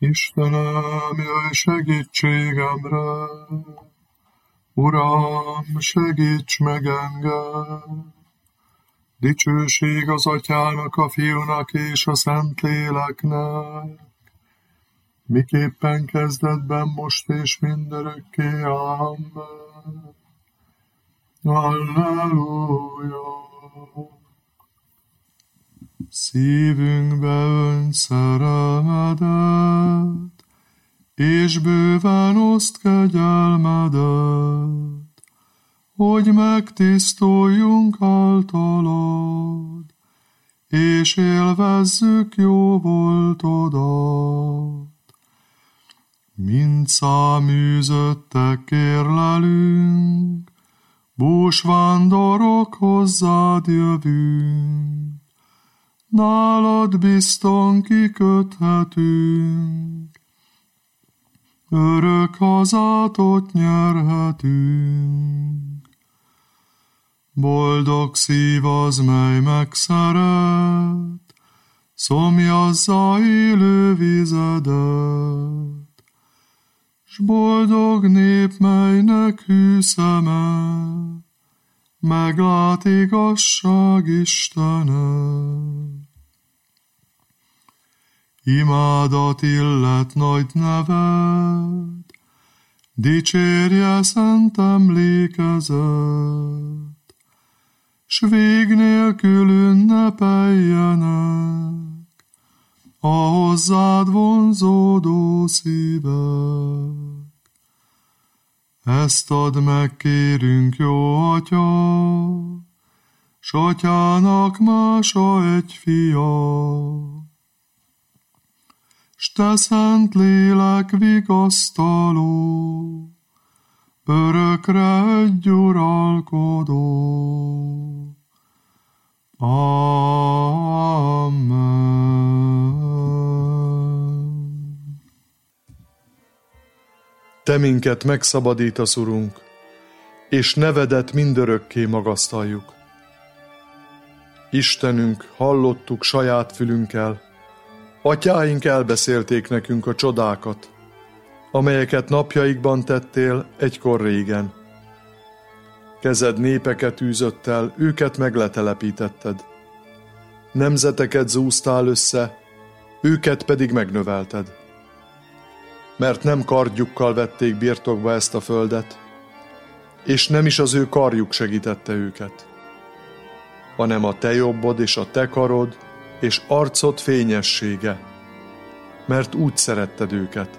Istenem, jöjj segítségemre, Uram, segíts meg engem! Dicsőség az Atyának, a Fiúnak és a Szentléleknek, miképpen kezdetben, most és mindörökké. Amen. Halleluja! Szívünkbe önt szerelmedet, és bőven oszt kegyelmedet, hogy megtisztuljunk általad, és élvezzük jó voltodat. Mint száműzöttek kérlelünk, búsvándorok hozzád jövünk, nálad bizton kiköthetünk, örök hazátot nyerhetünk. Boldog szív az, mely megszeret, szomjazza élő vizedet, s boldog nép, melynek hű szeme, meglát igazság Istenet. Imádat illet nagy neved, dicsérje szent emlékezet, s vég nélkül ünnepeljenek a hozzád vonzódó szívek. Ezt add meg, kérünk, jó Atya, s Atyának mása egy fia, s te szent lélek vigasztaló, örökre egy uralkodó. Amen. Te minket megszabadítasz, Urunk, és nevedet mindörökké magasztaljuk. Istenünk, hallottuk saját fülünkkel, atyáink elbeszélték nekünk a csodákat, amelyeket napjaikban tettél egykor régen. Kezed népeket űzött el, őket megletelepítetted. Nemzeteket zúztál össze, őket pedig megnövelted. Mert nem kardjukkal vették birtokba ezt a földet, és nem is az ő karjuk segítette őket, hanem a te jobbod és a te karod, és arcod fényessége, mert úgy szeretted őket.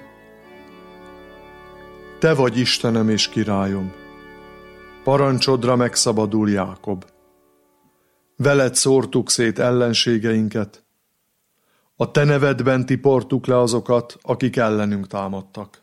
Te vagy Istenem és királyom, parancsodra megszabadul Jákob. Veled szórtuk szét ellenségeinket, a te nevedben tiportuk le azokat, akik ellenünk támadtak.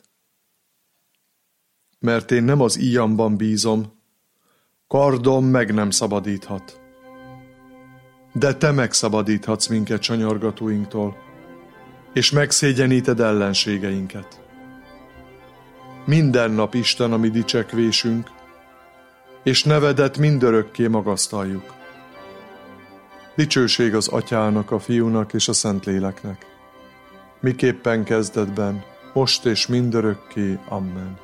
Mert én nem az íjamban bízom, kardom meg nem szabadíthat. De te megszabadíthatsz minket sanyargatóinktól, és megszégyeníted ellenségeinket. Minden nap Isten a mi dicsekvésünk, és nevedet mindörökké magasztaljuk. Dicsőség az Atyának, a Fiúnak és a Szentléleknek, miképpen kezdetben, most és mindörökké. Amen.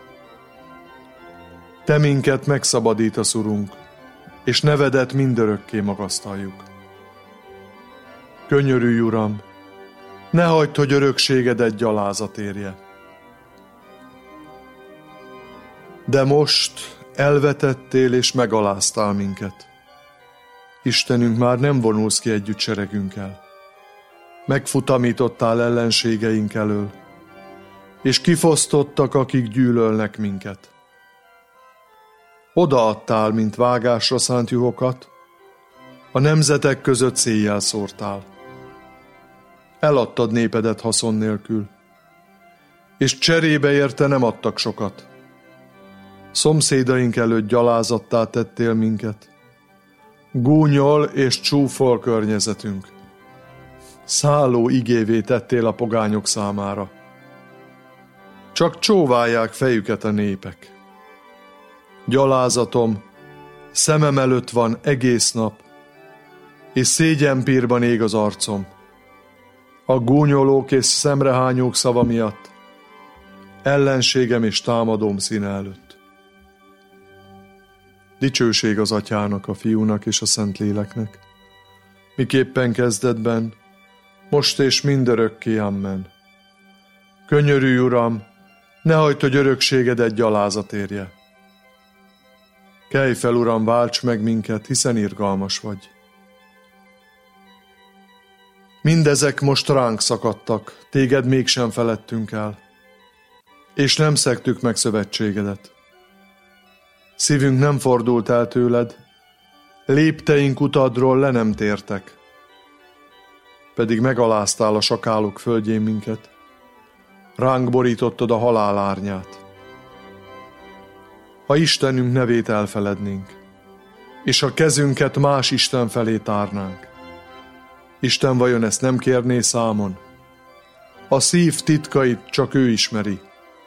Te minket megszabadítasz, Urunk, és nevedet mindörökké magasztaljuk. Könyörülj, Uram, ne hagyd, hogy örökségedet gyalázat érje. De most elvetettél és megaláztál minket. Istenünk, már nem vonulsz ki együtt seregünkkel. Megfutamítottál ellenségeink elől, és kifosztottak, akik gyűlölnek minket. Odaadtál, mint vágásra szánt juhokat, a nemzetek között széjjel szórtál. Eladtad népedet haszon nélkül, és cserébe érte nem adtak sokat. Szomszédaink előtt gyalázattá tettél minket. Gúnyol és csúfol környezetünk. Szálló igévé tettél a pogányok számára. Csak csóválják fejüket a népek. Gyalázatom szemem előtt van egész nap, és szégyenpírban ég az arcom, a gúnyolók és szemrehányók szava miatt, ellenségem és támadóm színe előtt. Dicsőség az Atyának, a Fiúnak és a Szentléleknek, miképpen kezdetben, most és mindörökké, amen. Könyörülj, Uram, ne hagyd, hogy örökségedet gyalázat érje. Kelj fel, Uram, válts meg minket, hiszen irgalmas vagy. Mindezek most ránk szakadtak, téged mégsem feledtünk el, és nem szegtük meg szövetségedet. Szívünk nem fordult el tőled, lépteink utadról le nem tértek, pedig megaláztál a sakálok földjén minket, ránk borítottad a halál árnyát. Ha Istenünk nevét elfelednénk, és a kezünket más Isten felé tárnánk, Isten vajon ezt nem kérné számon? A szív titkait csak ő ismeri.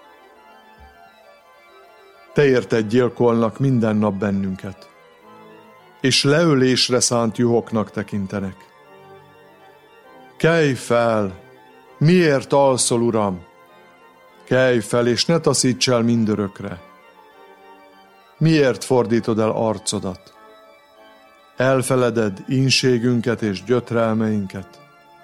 Te érted gyilkolnak minden nap bennünket, és leölésre szánt juhoknak tekintenek. Kelj fel! Miért alszol, Uram? Kelj fel, és ne taszíts el mindörökre. Miért fordítod el arcodat? Elfeleded ínségünket és gyötrelmeinket.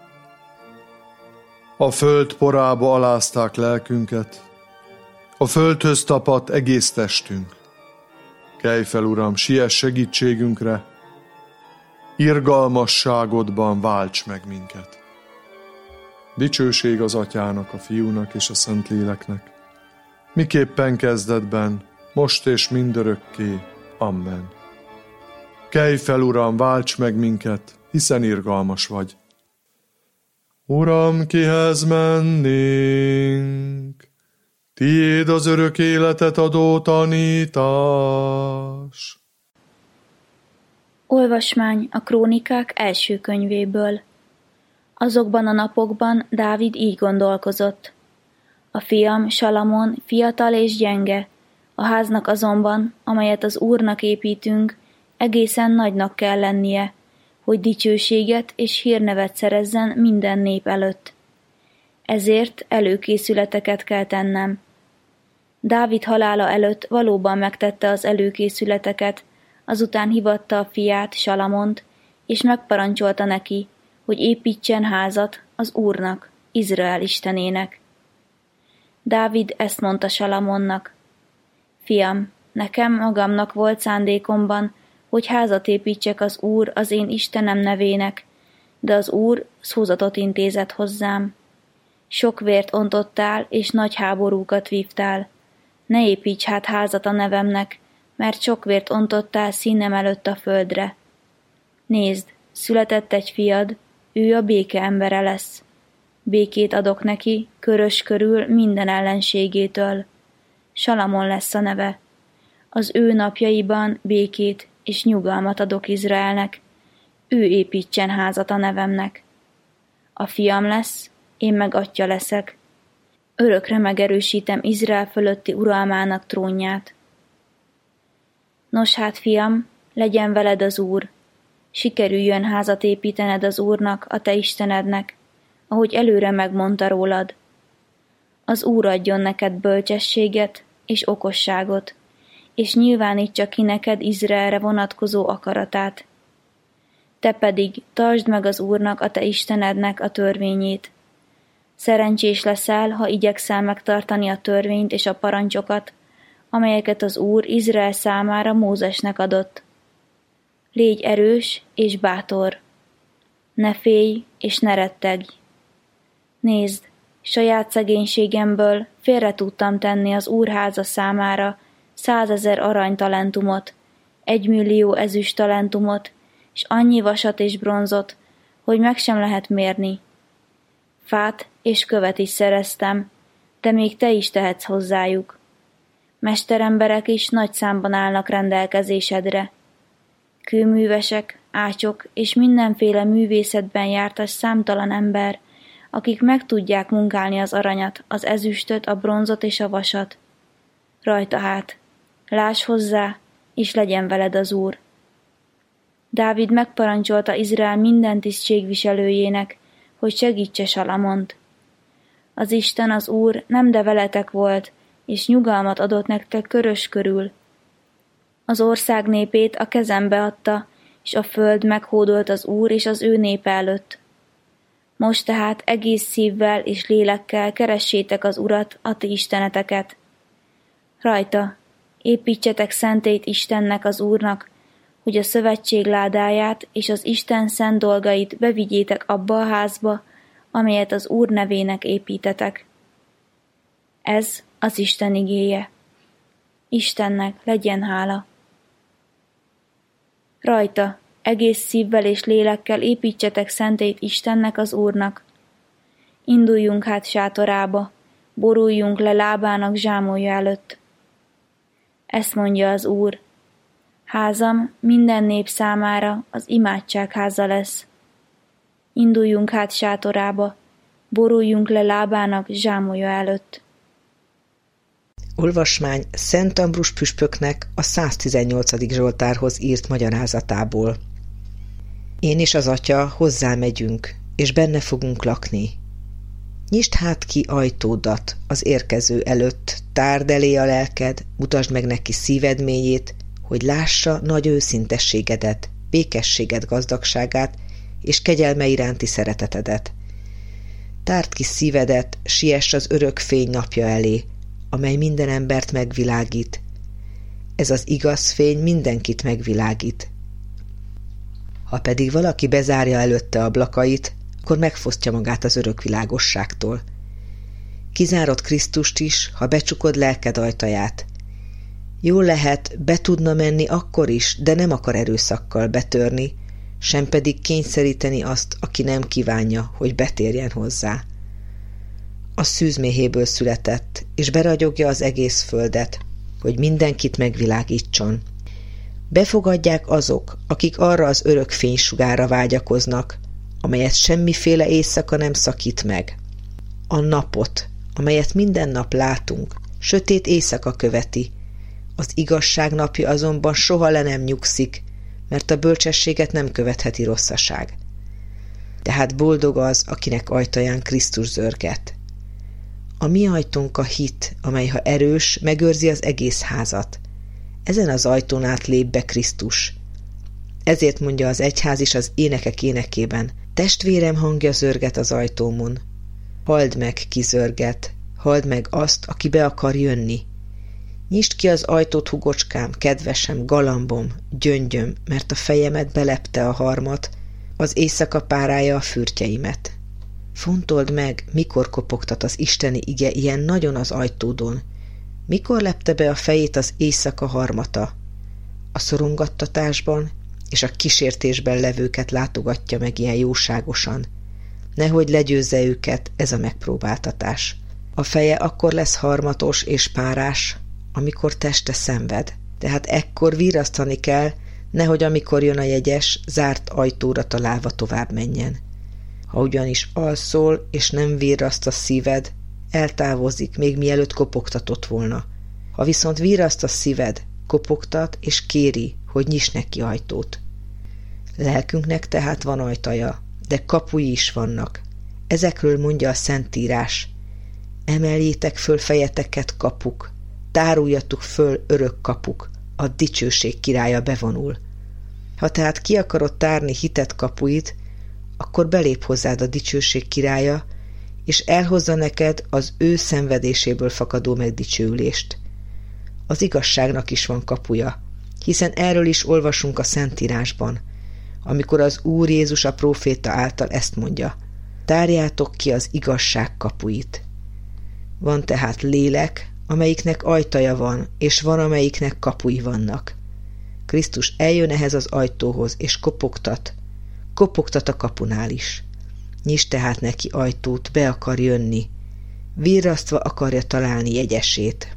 A föld porába alázták lelkünket, a földhöz tapadt egész testünk. Kelj fel, Uram, siess segítségünkre, irgalmasságodban válts meg minket. Dicsőség az Atyának, a Fiúnak és a Szentléleknek, miképpen kezdetben, most és mindörökké. Amen. Kelj fel, Uram, válts meg minket, hiszen irgalmas vagy. Uram, kihez mennénk? Tiéd az örök életet adó tanítás. Olvasmány a Krónikák első könyvéből. Azokban a napokban Dávid így gondolkozott. A fiam Salamon fiatal és gyenge, a háznak azonban, amelyet az Úrnak építünk, egészen nagynak kell lennie, hogy dicsőséget és hírnevet szerezzen minden nép előtt. Ezért előkészületeket kell tennem. Dávid halála előtt valóban megtette az előkészületeket, azután hívatta a fiát, Salamont, és megparancsolta neki, hogy építsen házat az Úrnak, Izrael istenének. Dávid ezt mondta Salamonnak: Fiam, nekem magamnak volt szándékomban, hogy házat építsek az Úr, az én Istenem nevének, de az Úr szózatot intézett hozzám. Sok vért ontottál, és nagy háborúkat vívtál. Ne építs hát házat a nevemnek, mert sok vért ontottál színem előtt a földre. Nézd, született egy fiad, ő a béke embere lesz. Békét adok neki, körös körül minden ellenségétől. Salamon lesz a neve. Az ő napjaiban békét és nyugalmat adok Izraelnek. Ő építsen házat a nevemnek. A fiam lesz, én meg atya leszek. Örökre megerősítem Izrael fölötti uralmának trónját. Nos hát, fiam, legyen veled az Úr. Sikerüljön házat építened az Úrnak, a te Istenednek, ahogy előre megmondta rólad. Az Úr adjon neked bölcsességet és okosságot, és nyilvánítsa ki neked Izraelre vonatkozó akaratát. Te pedig tartsd meg az Úrnak, a te Istenednek a törvényét. Szerencsés leszel, ha igyekszel megtartani a törvényt és a parancsokat, amelyeket az Úr Izrael számára Mózesnek adott. Légy erős és bátor. Ne félj és ne rettegj. Nézd, saját szegénységemből félre tudtam tenni az Úr háza számára 100 000 aranytalentumot, 1 millió ezüsttalentumot, és annyi vasat és bronzot, hogy meg sem lehet mérni. Fát és követ is szereztem, de még te is tehetsz hozzájuk. Mesteremberek is nagy számban állnak rendelkezésedre. Kőművesek, ácsok és mindenféle művészetben jártas számtalan ember, akik meg tudják munkálni az aranyat, az ezüstöt, a bronzot és a vasat. Rajta hát, láss hozzá, és legyen veled az Úr. Dávid megparancsolta Izrael minden tisztségviselőjének, hogy segítse Salamont. Az Isten, az Úr nem de veletek volt, és nyugalmat adott nektek körös körül. Az ország népét a kezembe adta, és a föld meghódolt az Úr és az ő népe előtt. Most tehát egész szívvel és lélekkel keressétek az Urat, a ti isteneteket. Rajta építsetek szentét Istennek, az Úrnak, hogy a szövetség ládáját és az Isten szent dolgait bevigyétek abba a házba, amelyet az Úr nevének építetek. Ez az Isten igéje. Istennek legyen hála. Rajta egész szívvel és lélekkel építsetek szentét Istennek, az Úrnak. Induljunk hát sátorába, boruljunk le lábának zsámolja előtt. Ezt mondja az Úr: házam minden nép számára az imádságháza lesz. Induljunk hát sátorába, boruljunk le lábának zsámolja előtt. Olvasmány Szent Ambrus püspöknek a 118. Zsoltárhoz írt magyarázatából. Én és az Atya hozzám-megyünk, és benne fogunk lakni. Nyisd hát ki ajtódat az érkező előtt, tárd elé a lelked, mutasd meg neki szíved mélyét, hogy lássa nagy őszintességedet, békességed gazdagságát és kegyelme iránti szeretetedet. Tárd ki szívedet, siess az örök fény napja elé, amely minden embert megvilágít. Ez az igaz fény mindenkit megvilágít. Ha pedig valaki bezárja előtte ablakait, akkor megfosztja magát az örök világosságtól. Kizárod Krisztust is, ha becsukod lelked ajtaját. Jól lehet, be tudna menni akkor is, de nem akar erőszakkal betörni, sem pedig kényszeríteni azt, aki nem kívánja, hogy betérjen hozzá. A szűzméhéből született, és beragyogja az egész földet, hogy mindenkit megvilágítson. Befogadják azok, akik arra az örök fénysugárra vágyakoznak, amelyet semmiféle éjszaka nem szakít meg. A napot, amelyet minden nap látunk, sötét éjszaka követi. Az igazság napja azonban soha le nem nyugszik, mert a bölcsességet nem követheti rosszaság. Tehát boldog az, akinek ajtaján Krisztus zörget. A mi ajtónk a hit, amely ha erős, megőrzi az egész házat. Ezen az ajtón át lép be Krisztus. Ezért mondja az egyház is az énekek énekében: testvérem hangja zörget az ajtómon. Halld meg, ki zörget, halld meg azt, aki be akar jönni. Nyisd ki az ajtót, hugocskám, kedvesem, galambom, gyöngyöm, mert a fejemet belepte a harmat, az éjszaka párája a fürtjeimet. Fontold meg, mikor kopogtat az isteni ige ilyen nagyon az ajtódon. Mikor lepte be a fejét az éjszaka harmata? A szorongattatásban és a kísértésben levőket látogatja meg ilyen jóságosan. Nehogy legyőzze őket ez a megpróbáltatás. A feje akkor lesz harmatos és párás, amikor teste szenved. Tehát ekkor virrasztani kell, nehogy amikor jön a jegyes, zárt ajtóra találva tovább menjen. Ha ugyanis alszol, és nem virraszt a szíved, eltávozik, még mielőtt kopogtatott volna. Ha viszont virraszt a szíved, kopogtat és kéri, hogy nyiss neki ajtót. Lelkünknek tehát van ajtaja, de kapui is vannak. Ezekről mondja a Szentírás: emeljétek föl fejeteket, kapuk, táruljatok föl, örök kapuk, a dicsőség királya bevonul. Ha tehát ki akarod tárni hitet kapuit, akkor belép hozzád a dicsőség királya, és elhozza neked az ő szenvedéséből fakadó megdicsőülést. Az igazságnak is van kapuja, hiszen erről is olvasunk a Szentírásban, amikor az Úr Jézus a próféta által ezt mondja: tárjátok ki az igazság kapuit. Van tehát lélek, amelyiknek ajtaja van, és van, amelyiknek kapui vannak. Krisztus eljön ehhez az ajtóhoz, és kopogtat a kapunál is. Nyisd tehát neki ajtót, be akar jönni. Virrasztva akarja találni jegyesét.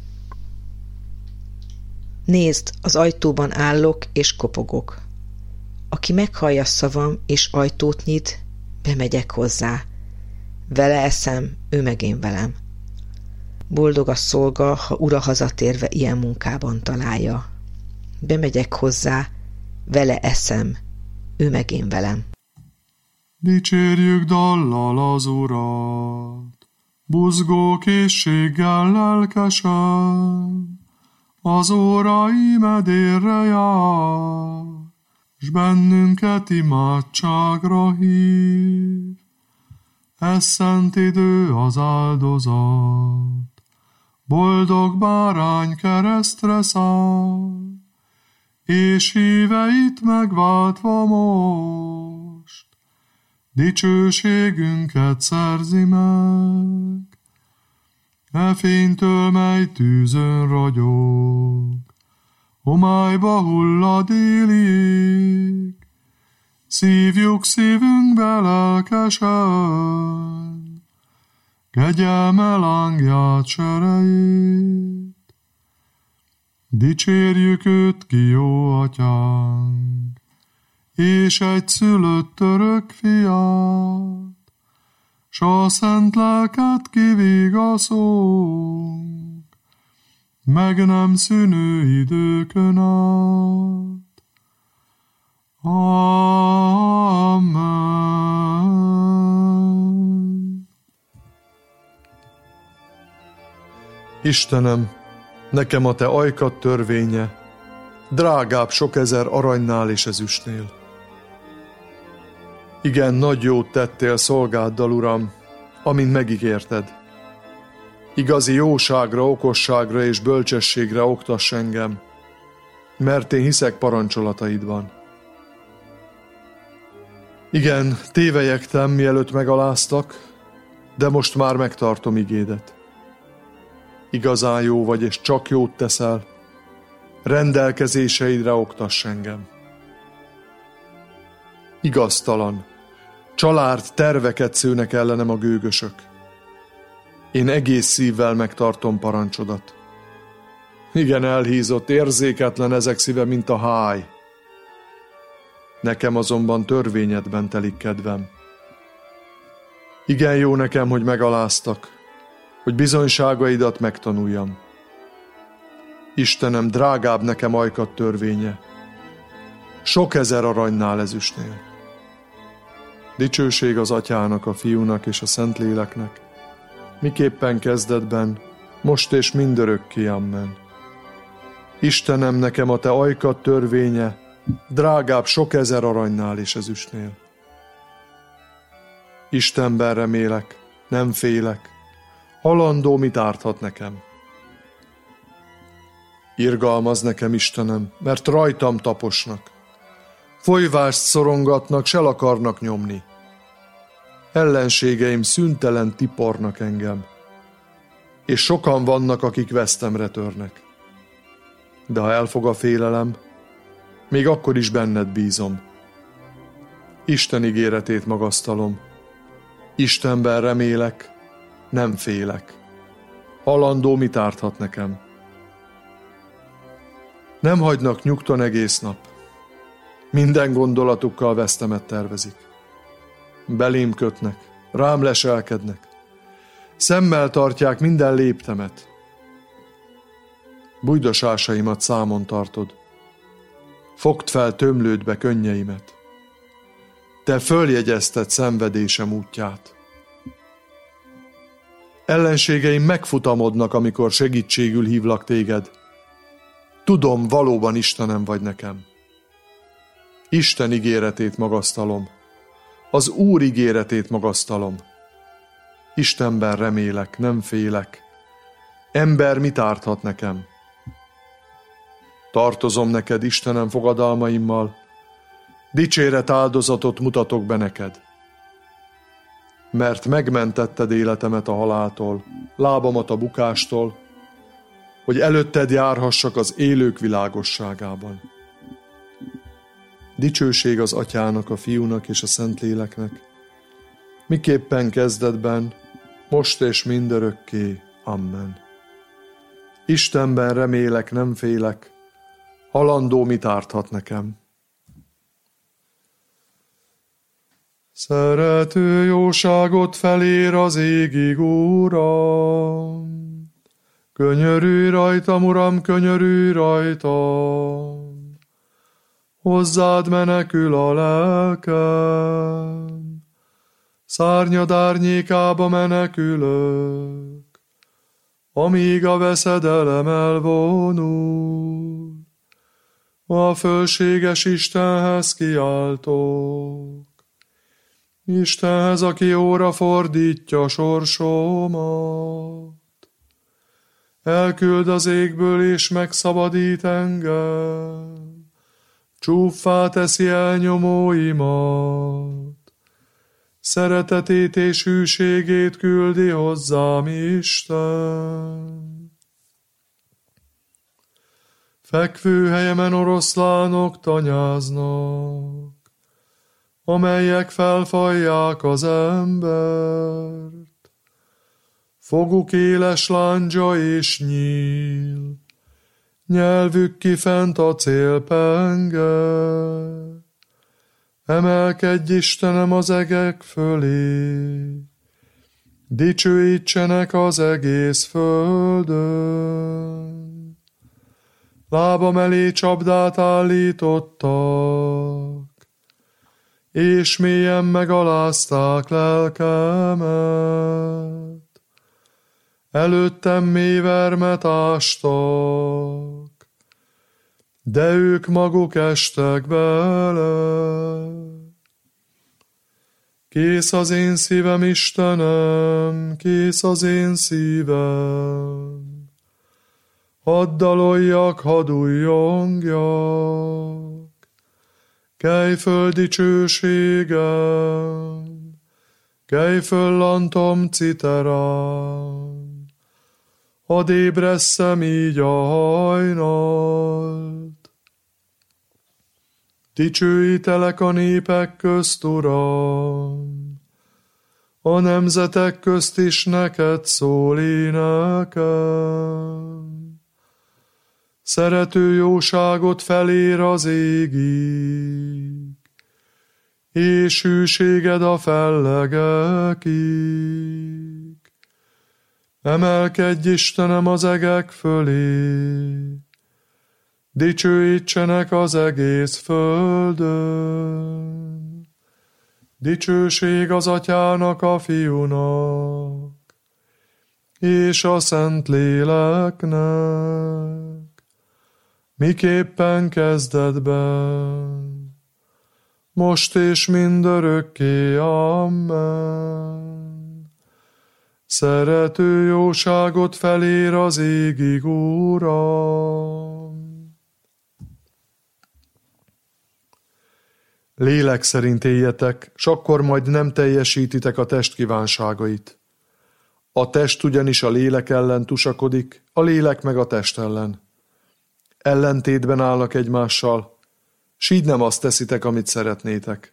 Nézd, az ajtóban állok, és kopogok. Aki meghallja szavam, és ajtót nyit, bemegyek hozzá. Vele eszem, ő meg én velem. Boldog a szolga, ha ura hazatérve ilyen munkában találja. Bemegyek hozzá, vele eszem, ő meg én velem. Dicsérjük dallal az Urat, buzgó készséggel lelkesen, az óra imedérre jár, s bennünket imádságra hív. Ez szent idő az áldozat, boldog bárány keresztre száll, és híveit megváltva most, dicsőségünket szerzi meg. E fénytől, mely tűzön ragyog, homályba hullad élig, szívjuk szívünkbe lelkesen, kegyelme lángját serejét. Dicsérjük őt ki, jó atyánk, és egy szülött örök fiát, s a szent lelket kivigaszunk, meg nem szűnő időkön át. Amen. Istenem, nekem a te ajkad törvénye, drágább sok ezer aranynál és ezüstnél. Igen, nagy jót tettél szolgáddal, Uram, amint megígérted. Igazi jóságra, okosságra és bölcsességre oktass engem, mert én hiszek parancsolataidban. Igen, tévelyegtem, mielőtt megaláztak, de most már megtartom igédet. Igazán jó vagy, és csak jót teszel, rendelkezéseidre oktass engem. Igaztalan, család terveket szőnek ellenem a gőgösök. Én egész szívvel megtartom parancsodat. Igen, elhízott, érzéketlen ezek szíve, mint a háj. Nekem azonban törvényedben telik kedvem. Igen, jó nekem, hogy megaláztak, hogy bizonyságaidat megtanuljam. Istenem, drágább nekem ajkad törvénye, sok ezer aranynál ezüstnél. Dicsőség az Atyának, a Fiúnak és a Szentléleknek, miképpen kezdetben, most és mindörökké, amen. Istenem, nekem a te ajkad törvénye, drágább sok ezer aranynál és ezüstnél. Istenben remélek, nem félek, halandó mit árthat nekem. Irgalmaz nekem, Istenem, mert rajtam taposnak. Folyvást szorongatnak, s el akarnak nyomni. Ellenségeim szüntelen tipornak engem, és sokan vannak, akik vesztemre törnek. De ha elfog a félelem, még akkor is benned bízom. Isten ígéretét magasztalom. Istenben remélek, nem félek. Halandó mit árthat nekem? Nem hagynak nyugton egész nap. Minden gondolatukkal vesztemet tervezik. Belém kötnek, rám leselkednek. Szemmel tartják minden léptemet. Bújdosásaimat számon tartod. Fogd fel tömlődbe könnyeimet. Te följegyezted szenvedésem útját. Ellenségeim megfutamodnak, amikor segítségül hívlak téged. Tudom, valóban Istenem vagy nekem. Isten ígéretét magasztalom. Az Úr ígéretét magasztalom. Istenben remélek, nem félek. Ember mit árthat nekem? Tartozom neked, Istenem, fogadalmaimmal. Dicséret áldozatot mutatok be neked. Mert megmentetted életemet a haláltól, lábamat a bukástól, hogy előtted járhassak az élők világosságában. Dicsőség az Atyának, a Fiúnak és a Szentléleknek, miképpen kezdetben, most és mindörökké. Amen. Istenben remélek, nem félek, halandó mit árthat nekem? Szerető jóságot felér az égig, Uram. Könyörülj rajtam, Uram, könyörülj rajtam. Hozzád menekül a lelkem. szárnyad árnyékába menekülök, amíg a veszedelem elvonul. A fölséges Istenhez kiáltok, Istenhez, aki jóra fordítja sorsomat. Elküld az égből és megszabadít engem, csúffá teszi elnyomóimat. Szeretetét és hűségét küldi hozzám Isten. Fekvőhelyemen oroszlánok tanyáznak, amelyek felfajják az embert. Foguk éles láncsa és nyíl, nyelvük kifent a célpenge. Emelkedj, Istenem, az egek fölé, dicsőítsenek az egész földön. Lábam elé csapdát állítottak, és mélyen megalázták lelkemet. Előttem mély vermet ástak, de ők maguk estek bele. Kész az én szívem, Istenem, kész az én szívem. Hadd daloljak, hadd újjongjak, kelj föl dicsőségem, kelj föl lantom citerám. Hadd ébresszem így a hajnalt. Dicsőítelek a népek közt, Uram, a nemzetek közt is neked szól énekem. Szerető jóságot felér az égig, és hűséged a fellegekig. Emelkedj, Istenem, az egek fölé, dicsőítsenek az egész földön. Dicsőség az Atyának, a Fiúnak, és a Szentléleknek, miképpen kezdetben, most és mindörökké. Amen. Szerető jóságot felér az égig, Uram. Lélek szerint éljetek, s akkor majd nem teljesítitek a test kívánságait. A test ugyanis a lélek ellen tusakodik, a lélek meg a test ellen. Ellentétben állnak egymással, s így nem azt teszitek, amit szeretnétek.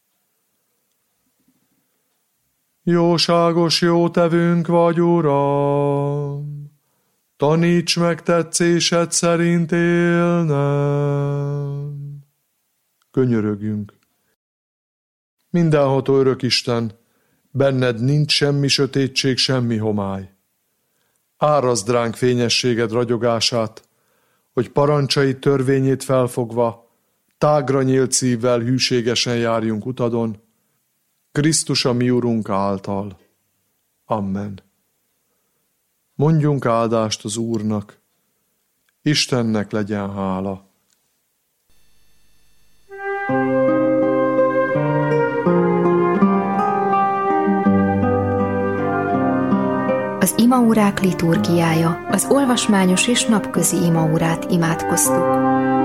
Jóságos jótevőnk vagy, Uram, taníts meg tetszésed szerint élnem. Könyörögjünk. Mindenható örök Isten, benned nincs semmi sötétség, semmi homály. Árazd ránk fényességed ragyogását, hogy parancsai törvényét felfogva, tágra nyílt szívvel hűségesen járjunk utadon, Krisztus a mi Urunk által. Amen. Mondjunk áldást az Úrnak, Istennek legyen hála. Az imaórák liturgiája, az olvasmányos és napközi imaórát imádkoztuk.